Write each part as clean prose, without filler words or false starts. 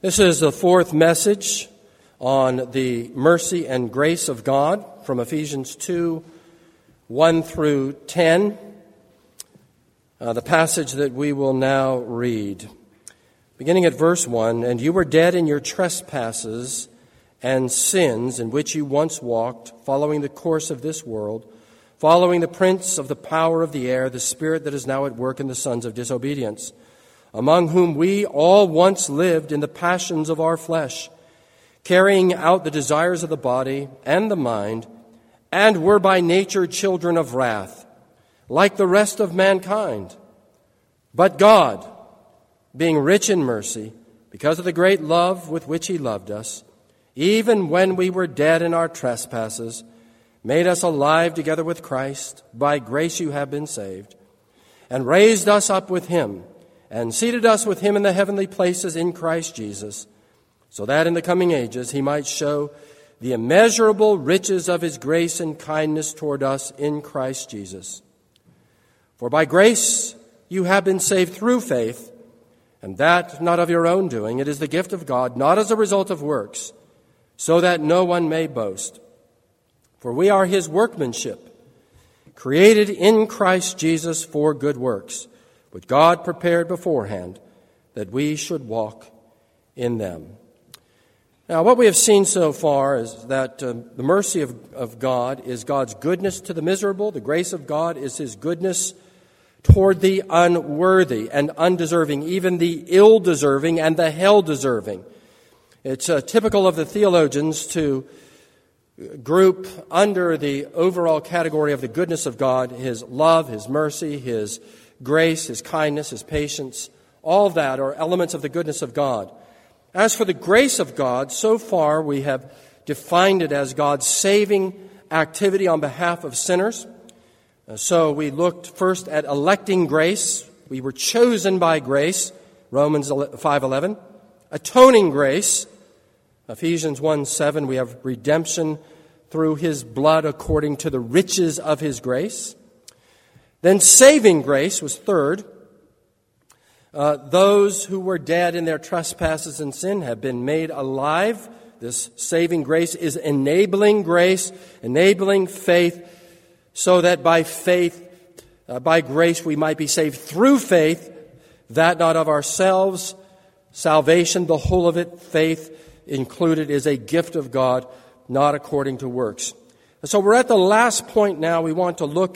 This is the fourth message on the mercy and grace of God from Ephesians 2, 1 through 10, the passage that we will now read. Beginning at verse 1, "And you were dead in your trespasses and sins in which you once walked, following the course of this world, following the prince of the power of the air, the spirit that is now at work in the sons of disobedience, among whom we all once lived in the passions of our flesh, carrying out the desires of the body and the mind, and were by nature children of wrath, like the rest of mankind. But God, being rich in mercy, because of the great love with which He loved us, even when we were dead in our trespasses, made us alive together with Christ. By grace you have been saved, and raised us up with Him, and seated us with Him in the heavenly places in Christ Jesus, so that in the coming ages He might show the immeasurable riches of His grace and kindness toward us in Christ Jesus. For by grace you have been saved through faith, and that not of your own doing. It is the gift of God, not as a result of works, so that no one may boast. For we are His workmanship, created in Christ Jesus for good works, which God prepared beforehand that we should walk in them." Now, what we have seen so far is that the mercy of God is God's goodness to the miserable. The grace of God is His goodness toward the unworthy and undeserving, even the ill-deserving and the hell-deserving. It's typical of the theologians to group under the overall category of the goodness of God His love, His mercy, His grace, His kindness, His patience. All of that are elements of the goodness of God. As for the grace of God, so far we have defined it as God's saving activity on behalf of sinners. So we looked first at electing grace. We were chosen by grace, Romans 5:11. Atoning grace, Ephesians 1:7. We have redemption through His blood according to the riches of His grace. Then saving grace was third. Those who were dead in their trespasses and sin have been made alive. This saving grace is enabling grace, enabling faith, so that by faith, by grace, we might be saved through faith, that not of ourselves. Salvation, the whole of it, faith included, is a gift of God, not according to works. And so we're at the last point now. We want to look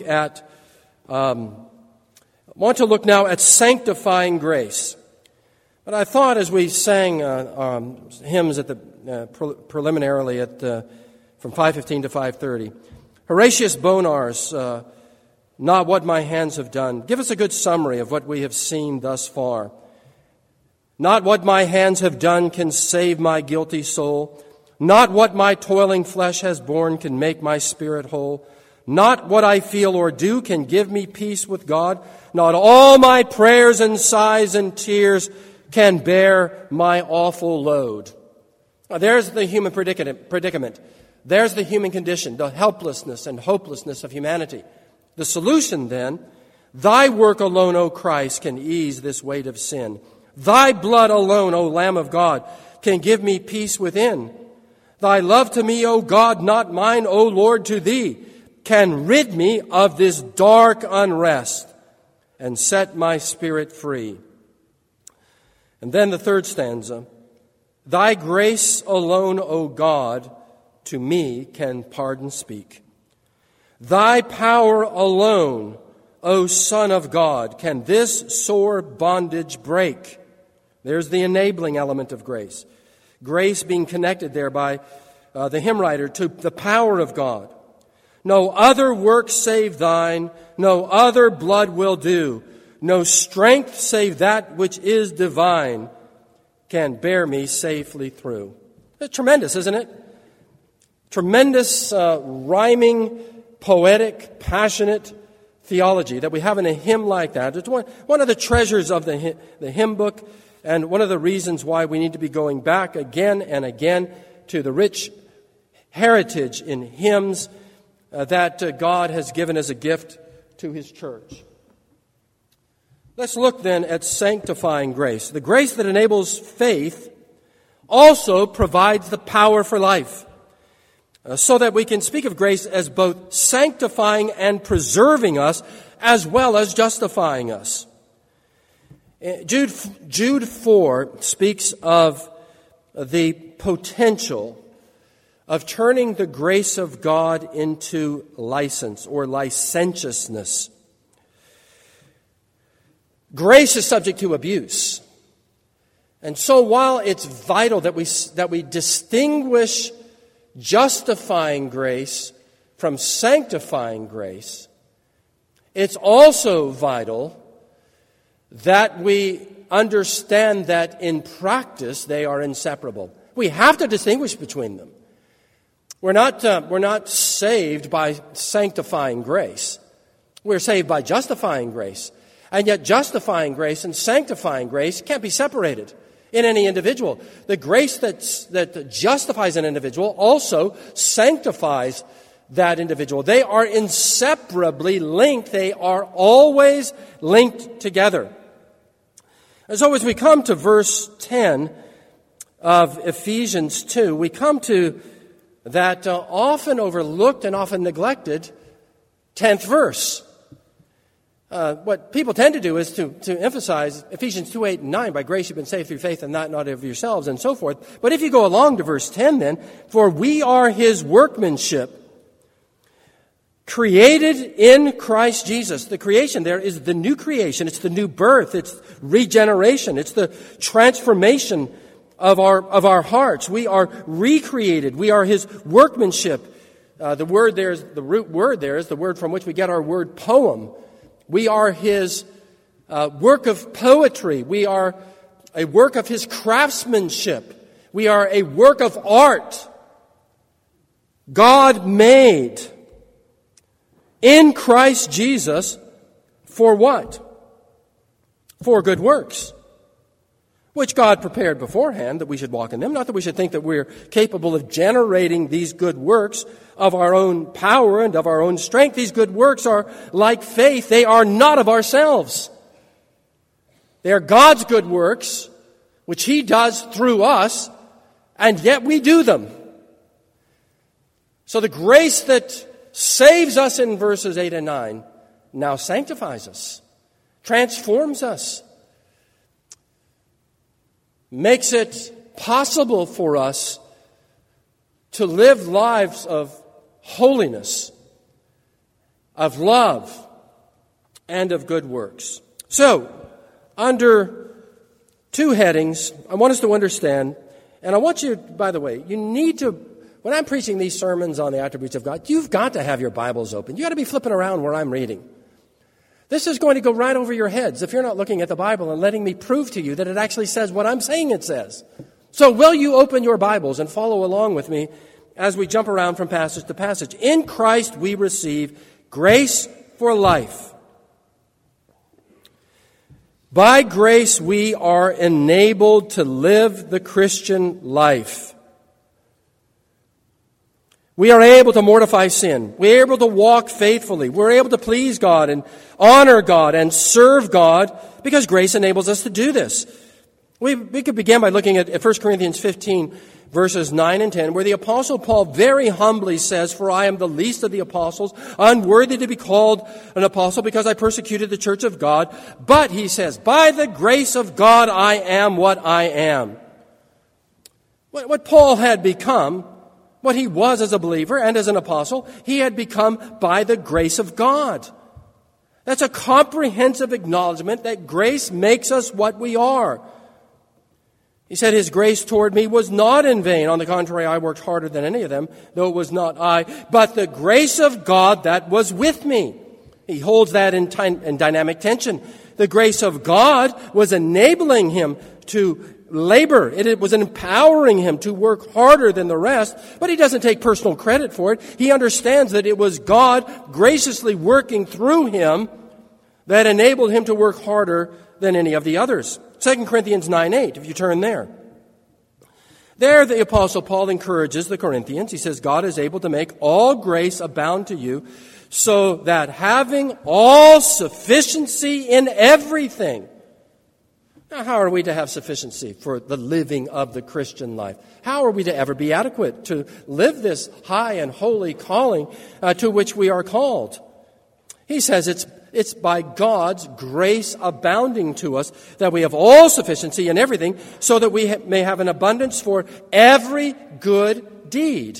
now at sanctifying grace. But I thought as we sang hymns at the preliminarily from 5:15 to 5:30, Horatius Bonar's "Not What My Hands Have Done" give us a good summary of what we have seen thus far. "Not what my hands have done can save my guilty soul. Not what my toiling flesh has borne can make my spirit whole. Not what I feel or do can give me peace with God. Not all my prayers and sighs and tears can bear my awful load." Now, there's the human predicament. There's the human condition, the helplessness and hopelessness of humanity. The solution, then, "Thy work alone, O Christ, can ease this weight of sin. Thy blood alone, O Lamb of God, can give me peace within. Thy love to me, O God, not mine, O Lord, to Thee, can rid me of this dark unrest and set my spirit free." And then the third stanza, "Thy grace alone, O God, to me can pardon speak. Thy power alone, O Son of God, can this sore bondage break." There's the enabling element of grace. Grace being connected there by the hymn writer to the power of God. "No other work save Thine, no other blood will do. No strength save that which is divine can bear me safely through." It's tremendous, isn't it? Tremendous rhyming, poetic, passionate theology that we have in a hymn like that. It's one of the treasures of the hymn book, and one of the reasons why we need to be going back again and again to the rich heritage in hymns that God has given as a gift to His church. Let's look then at sanctifying grace, the grace that enables faith also provides the power for life, so that we can speak of grace as both sanctifying and preserving us, as well as justifying us. Jude 4 speaks of the potential of turning the grace of God into license or licentiousness. Grace is subject to abuse. And so while it's vital that we distinguish justifying grace from sanctifying grace, it's also vital that we understand that in practice they are inseparable. We have to distinguish between them. We're not saved by sanctifying grace. We're saved by justifying grace. And yet justifying grace and sanctifying grace can't be separated in any individual. The grace that justifies an individual also sanctifies that individual. They are inseparably linked. They are always linked together. And so as we come to verse 10 of Ephesians 2, we come to that often overlooked and often neglected 10th verse. What people tend to do is to emphasize Ephesians 2, 8, and 9, by grace you've been saved through faith and not of yourselves, and so forth. But if you go along to verse 10 then, for we are his workmanship, created in Christ Jesus. The creation there is the new creation. It's the new birth. It's regeneration. It's the transformation of our hearts. We are recreated. We are his workmanship. The root word there is the word from which we get our word poem. We are his work of poetry. We are a work of his craftsmanship. We are a work of art. God made in Christ Jesus for what? For good works, which God prepared beforehand that we should walk in them. Not that we should think that we're capable of generating these good works of our own power and of our own strength. These good works are like faith. They are not of ourselves. They are God's good works, which he does through us, and yet we do them. So the grace that saves us in verses 8 and 9 now sanctifies us, transforms us, makes it possible for us to live lives of holiness, of love, and of good works. So, under two headings, I want us to understand, and I want you, by the way, you need to, when I'm preaching these sermons on the attributes of God, you've got to have your Bibles open. You've got to be flipping around where I'm reading. This is going to go right over your heads if you're not looking at the Bible and letting me prove to you that it actually says what I'm saying it says. So will you open your Bibles and follow along with me as we jump around from passage to passage? In Christ we receive grace for life. By grace we are enabled to live the Christian life. We are able to mortify sin. We're able to walk faithfully. We're able to please God and honor God and serve God because grace enables us to do this. We could begin by looking at 1 Corinthians 15, verses 9 and 10, where the Apostle Paul very humbly says, "For I am the least of the apostles, unworthy to be called an apostle because I persecuted the church of God. But," he says, "by the grace of God I am what I am." What Paul had become, what he was as a believer and as an apostle, he had become by the grace of God. That's a comprehensive acknowledgement that grace makes us what we are. He said, "His grace toward me was not in vain. On the contrary, I worked harder than any of them, though it was not I, but the grace of God that was with me." He holds that in dynamic tension. The grace of God was enabling him to labor. It was empowering him to work harder than the rest, but he doesn't take personal credit for it. He understands that it was God graciously working through him that enabled him to work harder than any of the others. 2 Corinthians 9:8, if you turn there. There the Apostle Paul encourages the Corinthians. He says, "God is able to make all grace abound to you, so that having all sufficiency in everything." Now, how are we to have sufficiency for the living of the Christian life? How are we to ever be adequate to live this high and holy calling to which we are called? He says it's by God's grace abounding to us that we have all sufficiency in everything, so that we may have an abundance for every good deed.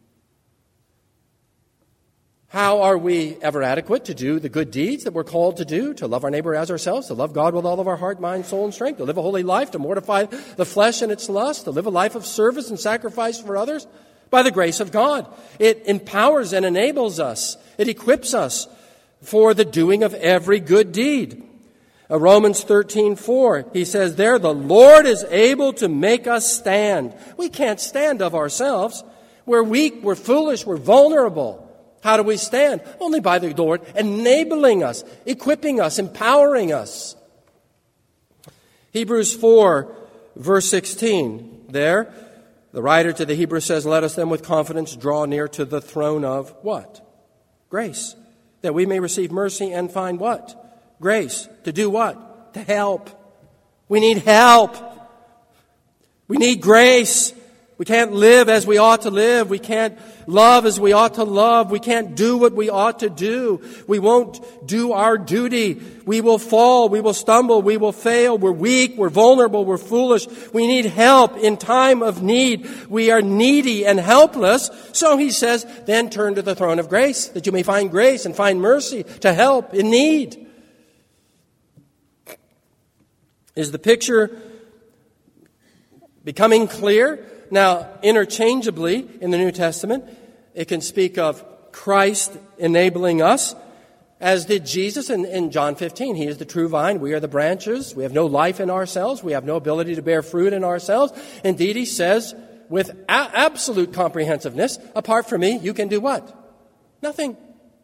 How are we ever adequate to do the good deeds that we're called to do, to love our neighbor as ourselves, to love God with all of our heart, mind, soul, and strength, to live a holy life, to mortify the flesh and its lust, to live a life of service and sacrifice for others? By the grace of God. It empowers and enables us. It equips us for the doing of every good deed. Romans 13:4, he says there, the Lord is able to make us stand. We can't stand of ourselves. We're weak, we're foolish, we're vulnerable. How do we stand? Only by the Lord enabling us, equipping us, empowering us. Hebrews 4, verse 16. There, the writer to the Hebrews says, let us then with confidence draw near to the throne of what? Grace. That we may receive mercy and find what? Grace. To do what? To help. We need help. We need grace. We can't live as we ought to live. We can't love as we ought to love. We can't do what we ought to do. We won't do our duty. We will fall. We will stumble. We will fail. We're weak. We're vulnerable. We're foolish. We need help in time of need. We are needy and helpless. So he says, then turn to the throne of grace, that you may find grace and find mercy to help in need. Is the picture becoming clear? Now, interchangeably in the New Testament, it can speak of Christ enabling us, as did Jesus in John 15. He is the true vine. We are the branches. We have no life in ourselves. We have no ability to bear fruit in ourselves. Indeed, he says with absolute comprehensiveness, apart from me, you can do what? Nothing.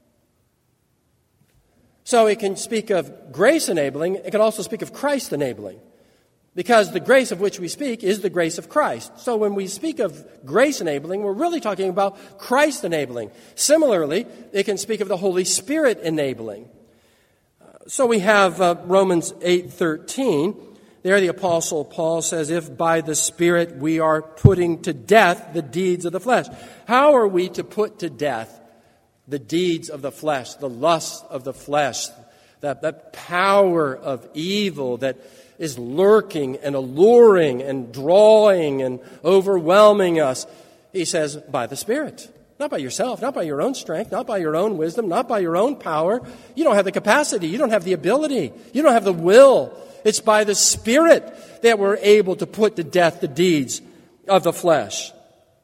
So it can speak of grace enabling. It can also speak of Christ enabling. Because the grace of which we speak is the grace of Christ. So when we speak of grace enabling, we're really talking about Christ enabling. Similarly, it can speak of the Holy Spirit enabling. So we have Romans 8:13. There the Apostle Paul says, if by the Spirit we are putting to death the deeds of the flesh. How are we to put to death the deeds of the flesh, the lust of the flesh, that power of evil that is lurking and alluring and drawing and overwhelming us? He says, by the Spirit. Not by yourself, not by your own strength, not by your own wisdom, not by your own power. You don't have the capacity. You don't have the ability. You don't have the will. It's by the Spirit that we're able to put to death the deeds of the flesh.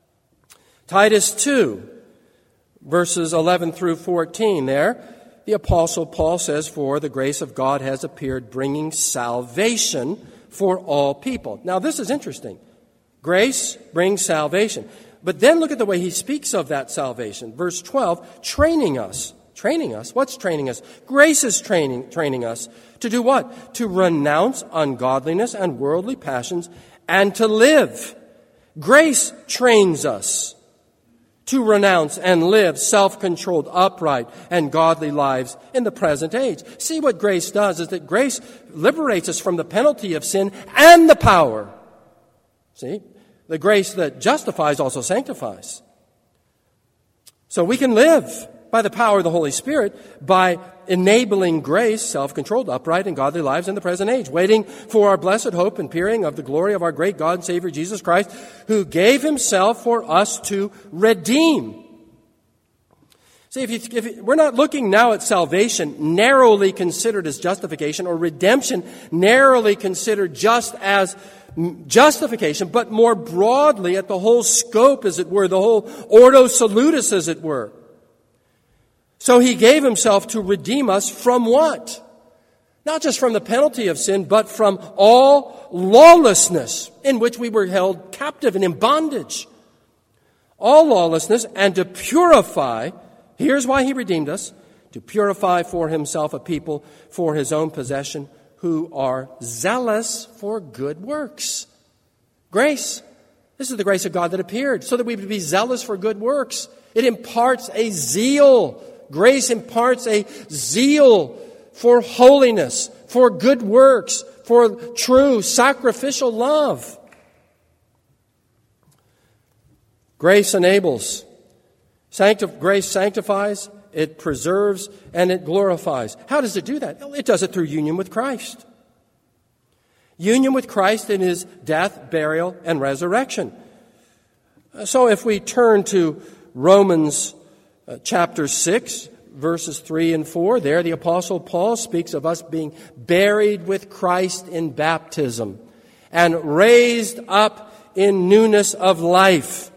Titus 2, verses 11 through 14 there. The Apostle Paul says, for the grace of God has appeared, bringing salvation for all people. Now, this is interesting. Grace brings salvation. But then look at the way he speaks of that salvation. Verse 12, training us. Training us? What's training us? Grace is training us to do what? To renounce ungodliness and worldly passions and to live. Grace trains us to renounce and live self-controlled, upright, and godly lives in the present age. See, what grace does is that grace liberates us from the penalty of sin and the power. See, the grace that justifies also sanctifies. So we can live by the power of the Holy Spirit by enabling grace, self-controlled, upright, and godly lives in the present age, waiting for our blessed hope and peering of the glory of our great God and Savior Jesus Christ, who gave himself for us to redeem. See, if we're not looking now at salvation narrowly considered as justification, or redemption narrowly considered just as justification, but more broadly at the whole scope, as it were, the whole ordo salutis, as it were. So he gave himself to redeem us from what? Not just from the penalty of sin, but from all lawlessness in which we were held captive and in bondage. All lawlessness, and to purify, here's why he redeemed us, to purify for himself a people for his own possession who are zealous for good works. Grace. This is the grace of God that appeared, so that we would be zealous for good works. It imparts a zeal. Grace imparts a zeal for holiness, for good works, for true sacrificial love. Grace enables. Grace sanctifies, it preserves, and it glorifies. How does it do that? It does it through union with Christ. Union with Christ in His death, burial, and resurrection. So if we turn to Romans chapter 6, verses 3 and 4, there the Apostle Paul speaks of us being buried with Christ in baptism and raised up in newness of life.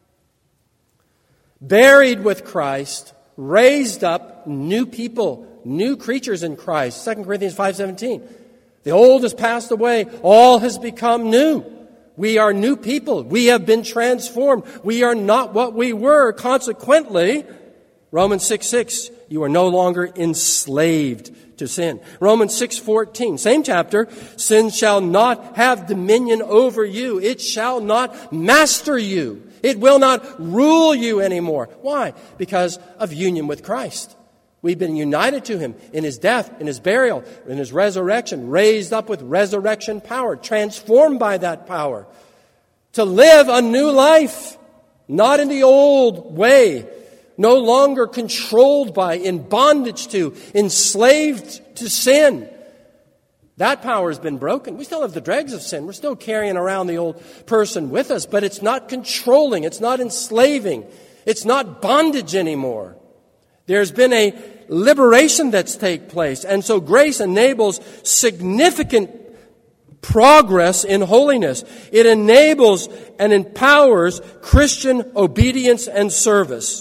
Buried with Christ, raised up, new people, new creatures in Christ. 2 Corinthians 5:17. The old has passed away, all has become new. We are new people. We have been transformed. We are not what we were. Consequently, Romans 6:6, you are no longer enslaved to sin. Romans 6:14, same chapter, sin shall not have dominion over you. It shall not master you. It will not rule you anymore. Why? Because of union with Christ. We've been united to Him in His death, in His burial, in His resurrection, raised up with resurrection power, transformed by that power to live a new life, not in the old way, no longer controlled by, in bondage to, enslaved to sin. That power has been broken. We still have the dregs of sin. We're still carrying around the old person with us, but it's not controlling. It's not enslaving. It's not bondage anymore. There's been a liberation that's taken place. And so grace enables significant progress in holiness. It enables and empowers Christian obedience and service.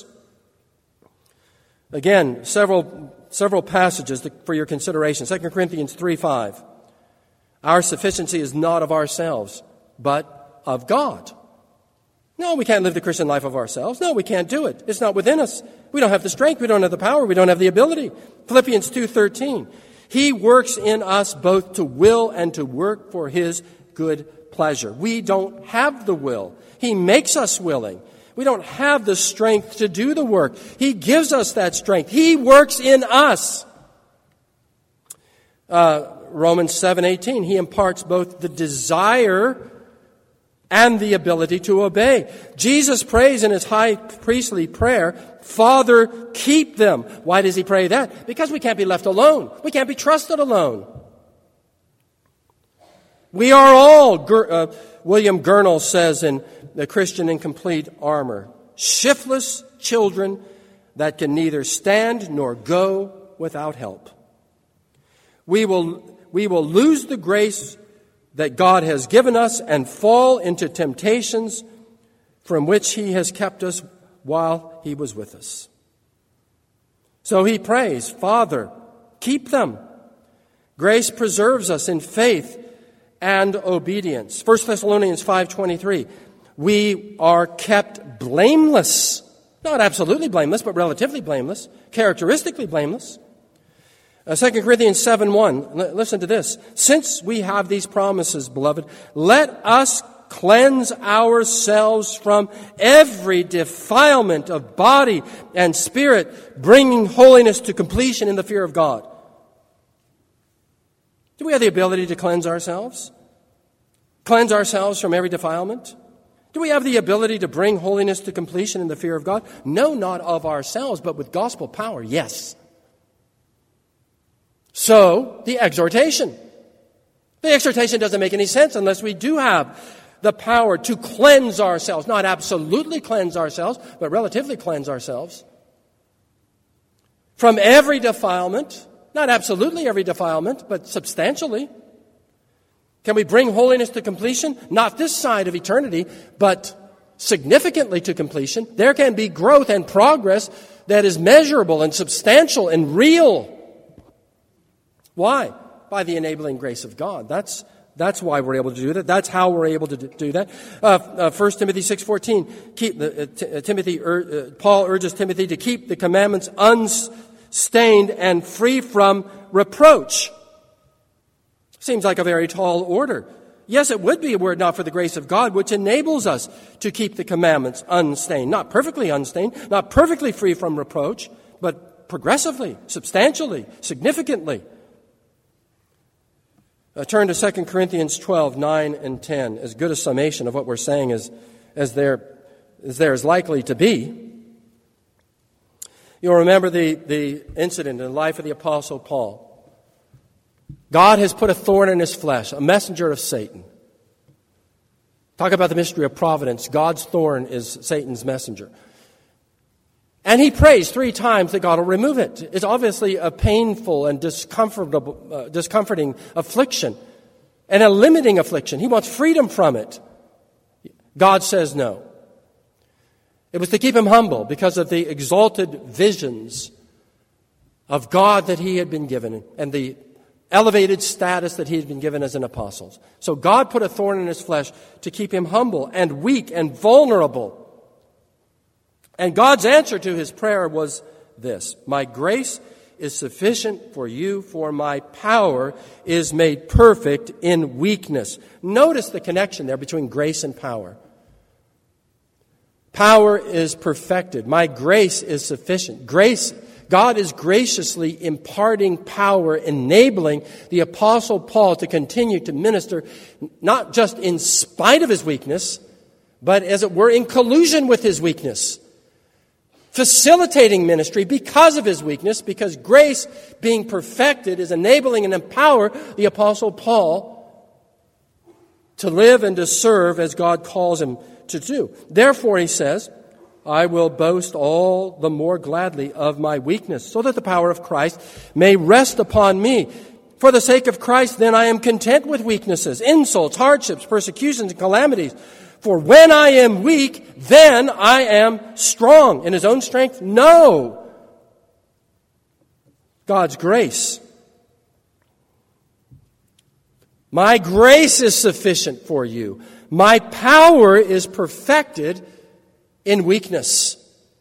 Again, several passages for your consideration. 2 Corinthians 3:5. Our sufficiency is not of ourselves, but of God. No, we can't live the Christian life of ourselves. No, we can't do it. It's not within us. We don't have the strength. We don't have the power. We don't have the ability. Philippians 2:13. He works in us both to will and to work for His good pleasure. We don't have the will. He makes us willing. We don't have the strength to do the work. He gives us that strength. He works in us. Romans 7:18, He imparts both the desire and the ability to obey. Jesus prays in His high priestly prayer, Father, keep them. Why does He pray that? Because we can't be left alone. We can't be trusted alone. We are all, William Gurnall says in The Christian in Complete Armor, shiftless children that can neither stand nor go without help. We will lose the grace that God has given us and fall into temptations from which He has kept us while He was with us. So he prays, Father, keep them. Grace preserves us in faith and obedience. 1 Thessalonians 5:23, we are kept blameless. Not absolutely blameless, but relatively blameless, characteristically blameless. 2 Corinthians 7:1, listen to this. Since we have these promises, beloved, let us cleanse ourselves from every defilement of body and spirit, bringing holiness to completion in the fear of God. Do we have the ability to cleanse ourselves? Cleanse ourselves from every defilement? Do we have the ability to bring holiness to completion in the fear of God? No, not of ourselves, but with gospel power, yes. So, the exhortation. The exhortation doesn't make any sense unless we do have the power to cleanse ourselves. Not absolutely cleanse ourselves, but relatively cleanse ourselves. From every defilement, not absolutely every defilement, but substantially. Can we bring holiness to completion? Not this side of eternity, but significantly to completion. There can be growth and progress that is measurable and substantial and real. Why? By the enabling grace of God. That's why we're able to do that. That's how we're able to do that. 1 Timothy 6:14. Paul urges Timothy to keep the commandments unstained and free from reproach. Seems like a very tall order. Yes, it would be were it not for the grace of God, which enables us to keep the commandments unstained. Not perfectly unstained, not perfectly free from reproach, but progressively, substantially, significantly. Turn to 2 Corinthians 12, 9 and 10, as good a summation of what we're saying as there is likely to be. You'll remember the incident in the life of the Apostle Paul. God has put a thorn in his flesh, a messenger of Satan. Talk about the mystery of providence. God's thorn is Satan's messenger. And he prays 3 times that God will remove it. It's obviously a painful and discomforting affliction and a limiting affliction. He wants freedom from it. God says no. It was to keep him humble because of the exalted visions of God that he had been given and the elevated status that he had been given as an apostle. So God put a thorn in his flesh to keep him humble and weak and vulnerable. And God's answer to his prayer was this: my grace is sufficient for you, for my power is made perfect in weakness. Notice the connection there between grace and power. Power is perfected. My grace is sufficient. God is graciously imparting power, enabling the Apostle Paul to continue to minister, not just in spite of his weakness, but as it were in collusion with his weakness. Facilitating ministry because of his weakness, because grace being perfected is enabling and empower the Apostle Paul to live and to serve as God calls him to do. Therefore, he says, I will boast all the more gladly of my weakness, so that the power of Christ may rest upon me. For the sake of Christ, then, I am content with weaknesses, insults, hardships, persecutions, and calamities. For when I am weak, then I am strong. In his own strength? No. God's grace. My grace is sufficient for you. My power is perfected in weakness.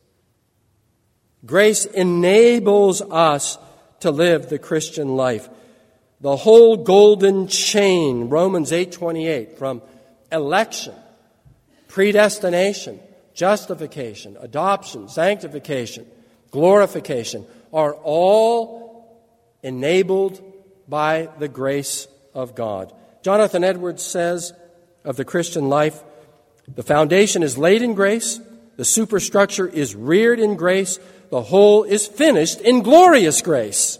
Grace enables us to live the Christian life. The whole golden chain, Romans 8:28, from election, predestination, justification, adoption, sanctification, glorification, are all enabled by the grace of God. Jonathan Edwards says of the Christian life, the foundation is laid in grace, the superstructure is reared in grace, the whole is finished in glorious grace.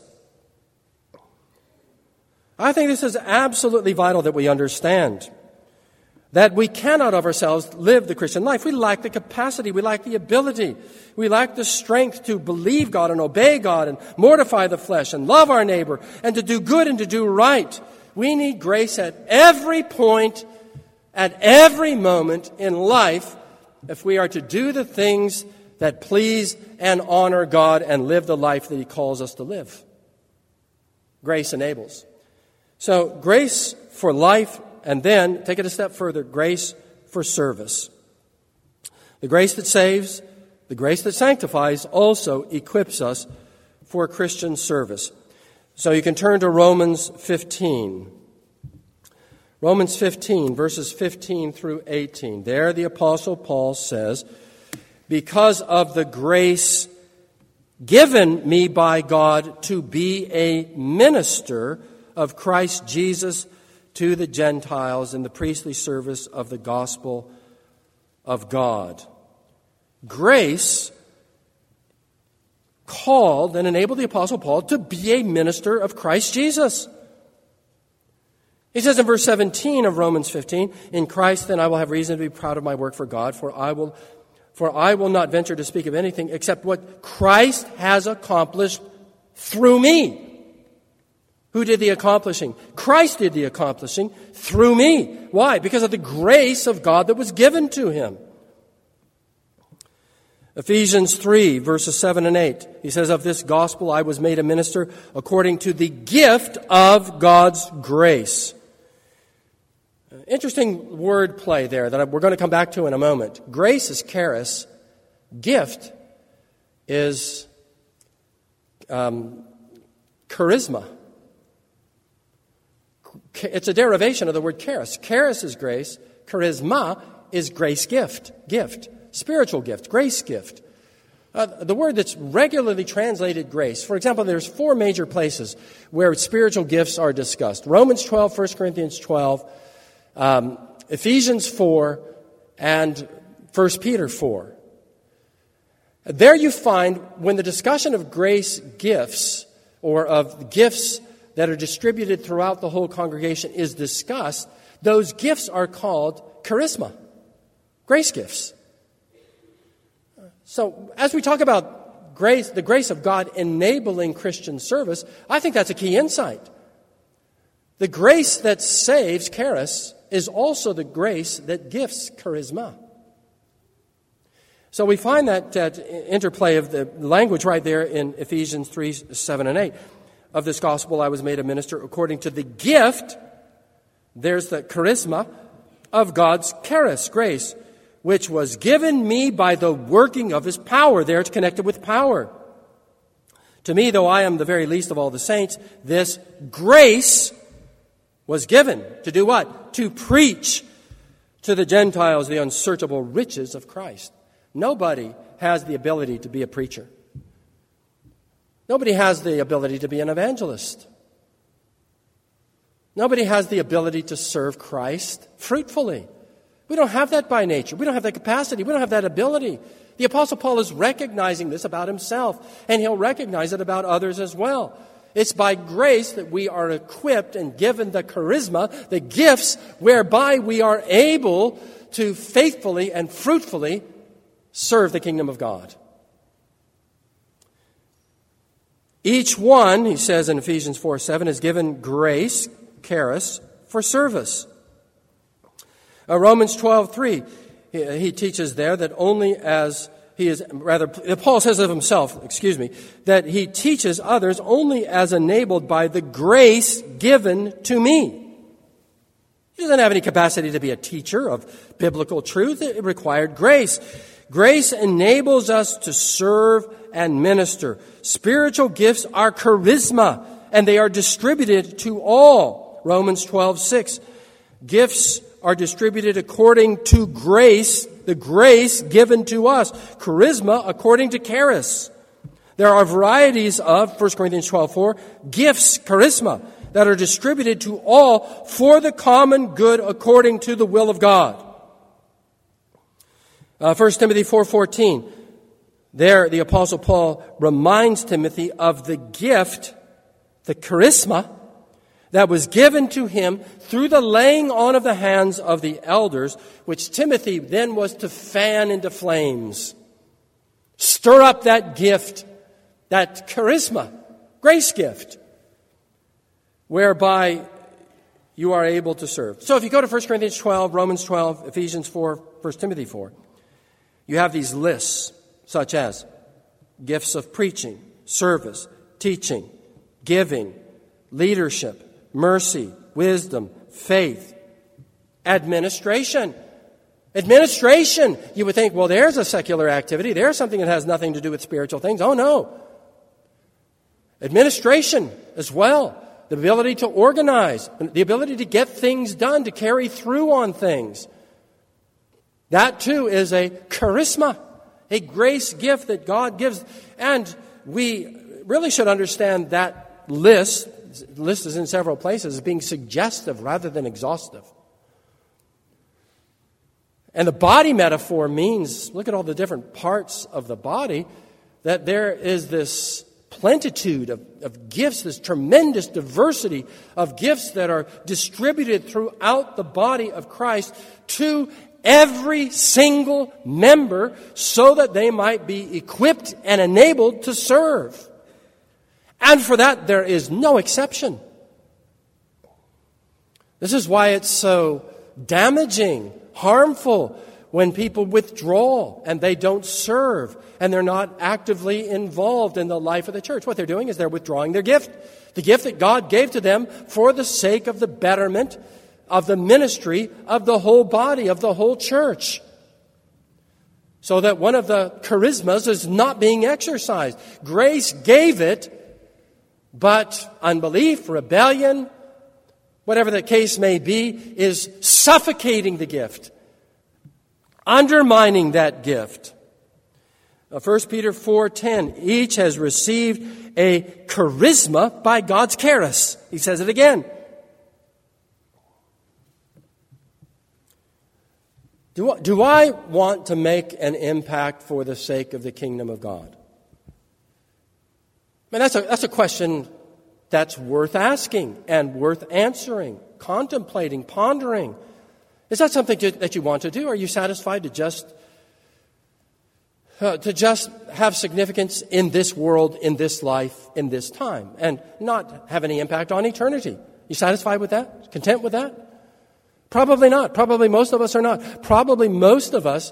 I think this is absolutely vital that we understand that we cannot of ourselves live the Christian life. We lack the capacity, we lack the ability, we lack the strength to believe God and obey God and mortify the flesh and love our neighbor and to do good and to do right. We need grace at every point, at every moment in life, if we are to do the things that please and honor God and live the life that he calls us to live. Grace enables. So, grace for life, and then, take it a step further, grace for service. The grace that saves, the grace that sanctifies, also equips us for Christian service. So you can turn to Romans 15. Romans 15, verses 15 through 18. There the Apostle Paul says, because of the grace given me by God to be a minister of Christ Jesus to the Gentiles in the priestly service of the gospel of God. Grace called and enabled the Apostle Paul to be a minister of Christ Jesus. He says in verse 17 of Romans 15, in Christ then I will have reason to be proud of my work for God, for I will not venture to speak of anything except what Christ has accomplished through me. Who did the accomplishing? Christ did the accomplishing through me. Why? Because of the grace of God that was given to him. Ephesians 3, verses 7 and 8. He says, of this gospel I was made a minister according to the gift of God's grace. Interesting word play there that we're going to come back to in a moment. Grace is charis. Gift is charisma. It's a derivation of the word charis. Charis is grace. Charisma is grace gift. Spiritual gift. Grace gift. The word that's regularly translated grace. For example, there's 4 major places where spiritual gifts are discussed. Romans 12, 1 Corinthians 12, Ephesians 4, and 1 Peter 4. There you find when the discussion of grace gifts or of gifts that are distributed throughout the whole congregation is discussed, those gifts are called charisma, grace gifts. So as we talk about grace, the grace of God enabling Christian service, I think that's a key insight. The grace that saves, charis, is also the grace that gifts charisma. So we find that interplay of the language right there in Ephesians 3, 7, and 8. Of this gospel I was made a minister according to the gift, there's the charisma, of God's charis, grace, which was given me by the working of His power. There it's connected with power. To me, though I am the very least of all the saints, this grace was given to do what? To preach to the Gentiles the unsearchable riches of Christ. Nobody has the ability to be a preacher. Nobody has the ability to be an evangelist. Nobody has the ability to serve Christ fruitfully. We don't have that by nature. We don't have that capacity. We don't have that ability. The Apostle Paul is recognizing this about himself, and he'll recognize it about others as well. It's by grace that we are equipped and given the charisma, the gifts, whereby we are able to faithfully and fruitfully serve the kingdom of God. Each one, he says in Ephesians 4:7, is given grace, charis, for service. Romans 12:3, he teaches there that only as he is, rather, Paul says of himself, that he teaches others only as enabled by the grace given to me. He doesn't have any capacity to be a teacher of biblical truth. It required grace. Grace enables us to serve and minister. Spiritual gifts are charisma, and they are distributed to all. Romans 12:6. Gifts are distributed according to grace, the grace given to us. Charisma according to charis. There are varieties of, 1 Corinthians 12:4, gifts, charisma, that are distributed to all for the common good according to the will of God. 1 Timothy 4:14. There, the Apostle Paul reminds Timothy of the gift, the charisma, that was given to him through the laying on of the hands of the elders, which Timothy then was to fan into flames. Stir up that gift, that charisma, grace gift, whereby you are able to serve. So if you go to 1 Corinthians 12, Romans 12, Ephesians 4, 1 Timothy 4, you have these lists, such as gifts of preaching, service, teaching, giving, leadership, mercy, wisdom, faith, administration. Administration. You would think, well, there's a secular activity. There's something that has nothing to do with spiritual things. Oh, no. Administration as well. The ability to organize, the ability to get things done, to carry through on things. That, too, is a charisma, a grace gift that God gives. And we really should understand that list is in several places, as being suggestive rather than exhaustive. And the body metaphor means, look at all the different parts of the body, that there is this plenitude of gifts, this tremendous diversity of gifts that are distributed throughout the body of Christ to every single member so that they might be equipped and enabled to serve. And for that, there is no exception. This is why it's so damaging, harmful, when people withdraw and they don't serve and they're not actively involved in the life of the church. What they're doing is they're withdrawing their gift, the gift that God gave to them for the sake of the betterment of the ministry of the whole body, of the whole church. So that one of the charismas is not being exercised. Grace gave it, but unbelief, rebellion, whatever the case may be, is suffocating the gift, undermining that gift. 1 Peter 4:10, each has received a charisma by God's charis. He says it again. Do I want to make an impact for the sake of the kingdom of God? I mean, that's a question that's worth asking and worth answering, contemplating, pondering. Is that something that you want to do? Are you satisfied to just have significance in this world, in this life, in this time, and not have any impact on eternity? You satisfied with that? Content with that? Probably not. Probably most of us are not. Probably most of us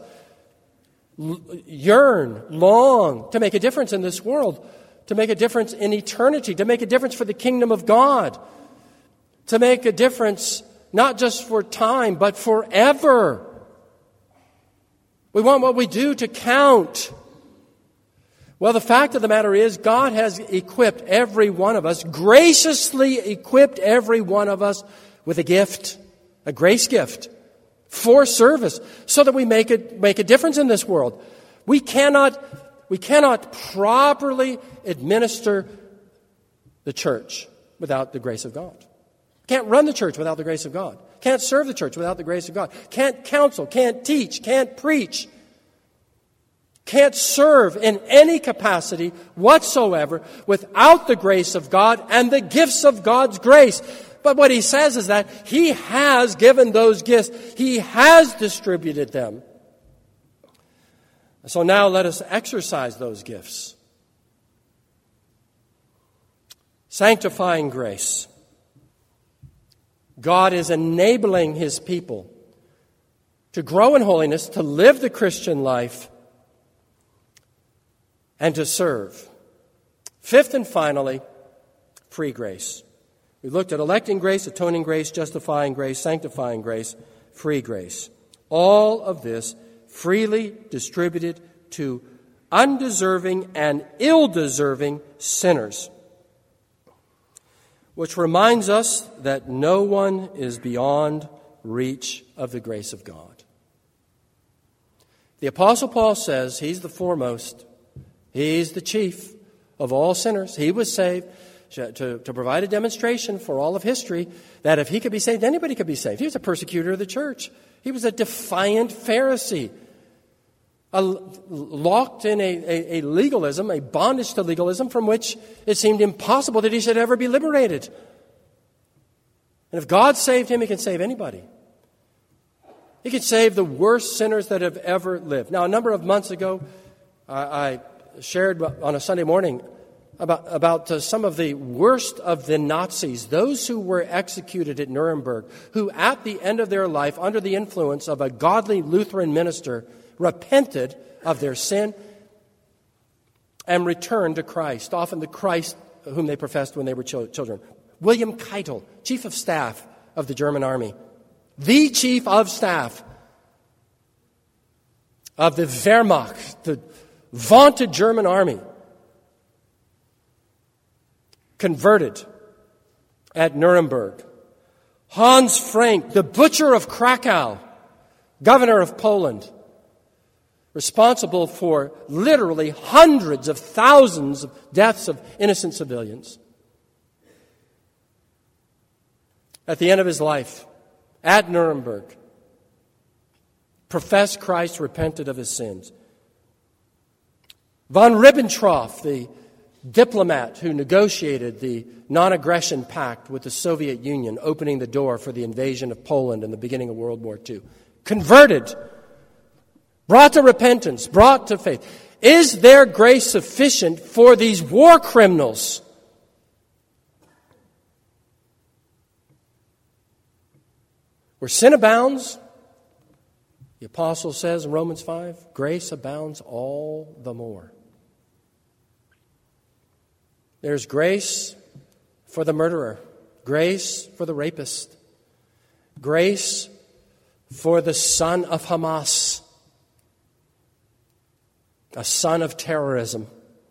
yearn, long to make a difference in this world, to make a difference in eternity, to make a difference for the kingdom of God, to make a difference not just for time, but forever. We want what we do to count. Well, the fact of the matter is, God has equipped every one of us, graciously equipped every one of us with a gift, a grace gift, for service, so that we make a difference in this world. We cannot properly administer the church without the grace of God. Can't run the church without the grace of God. Can't serve the church without the grace of God. Can't counsel, can't teach, can't preach. Can't serve in any capacity whatsoever without the grace of God and the gifts of God's grace. But what he says is that he has given those gifts. He has distributed them. So now let us exercise those gifts. Sanctifying grace. God is enabling his people to grow in holiness, to live the Christian life, and to serve. Fifth and finally, free grace. We looked at electing grace, atoning grace, justifying grace, sanctifying grace, free grace. All of this freely distributed to undeserving and ill-deserving sinners. Which reminds us that no one is beyond reach of the grace of God. The Apostle Paul says he's the foremost. He's the chief of all sinners. He was saved to provide a demonstration for all of history that if he could be saved, anybody could be saved. He was a persecutor of the church. He was a defiant Pharisee, locked in a legalism, a bondage to legalism from which it seemed impossible that he should ever be liberated. And if God saved him, he can save anybody. He can save the worst sinners that have ever lived. Now, a number of months ago, I shared on a Sunday morning about some of the worst of the Nazis, those who were executed at Nuremberg, who at the end of their life, under the influence of a godly Lutheran minister, repented of their sin and returned to Christ, often the Christ whom they professed when they were children. William Keitel, chief of staff of the German army, the chief of staff of the Wehrmacht, the vaunted German army, converted at Nuremberg. Hans Frank, the butcher of Krakow, governor of Poland, responsible for literally hundreds of thousands of deaths of innocent civilians. At the end of his life, at Nuremberg, professed Christ, repented of his sins. Von Ribbentrop, the diplomat who negotiated the non-aggression pact with the Soviet Union, opening the door for the invasion of Poland in the beginning of World War II, converted, brought to repentance, brought to faith. Is there grace sufficient for these war criminals? Where sin abounds, the apostle says in Romans 5, grace abounds all the more. There's grace for the murderer, grace for the rapist, grace for the son of Hamas, a son of terrorism,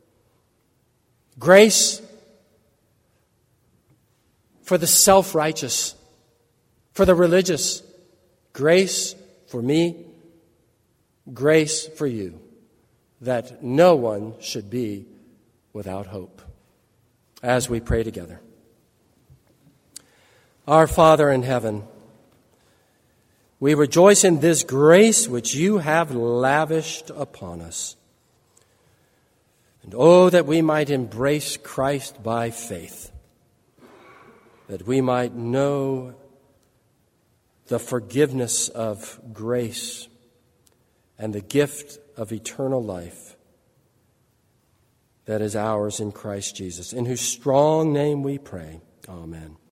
grace for the self-righteous, for the religious, grace for me, grace for you. that no one should be without hope. As we pray together. Our Father in heaven, we rejoice in this grace which you have lavished upon us. And oh, that we might embrace Christ by faith, that we might know the forgiveness of grace and the gift of eternal life that is ours in Christ Jesus, in whose strong name we pray. Amen.